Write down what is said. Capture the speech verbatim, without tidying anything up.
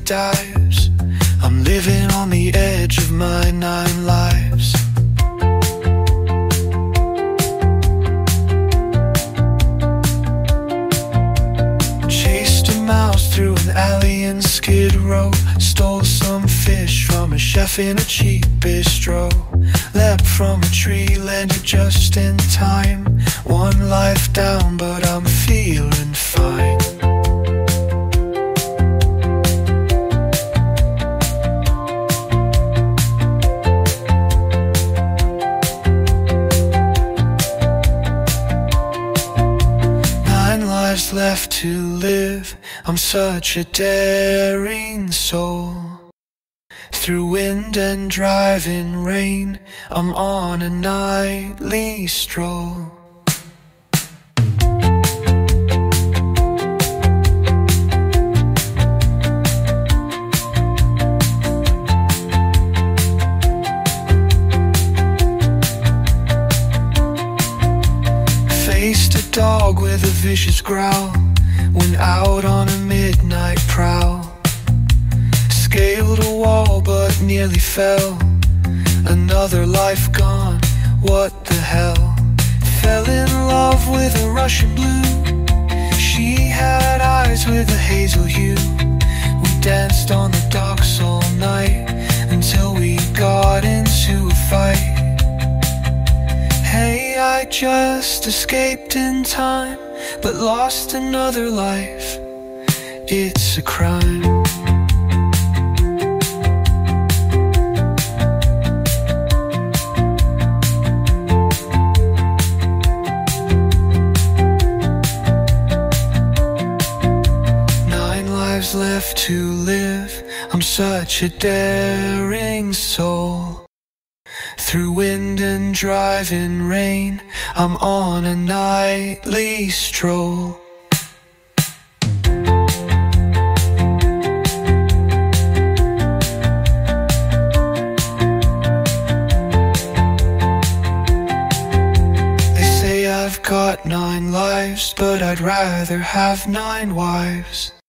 dives. I'm living on the edge of my nine lives. Chased a mouse through an alley in Skid Row. Stole some fish from a chef in a cheap bistro. Leapt from a tree, landed just in time. One life down, but I'm feeling fine. Nine lives left to live. I'm such a daring soul. Through wind and driving rain, I'm on a nightly stroll. Faced a dog with a vicious growl. Went out on a midnight prowl. Scaled a wall but nearly fell. Another life gone, what the hell? Fell in love with a Russian blue. She had eyes with a hazel hue. We danced on the docks all night until we got into a fight. Hey, I just escaped in time, but lost another life. It's a crime. Left to live, I'm such a daring soul. Through wind and driving rain, I'm on a nightly stroll. They say I've got nine lives, but I'd rather have nine wives.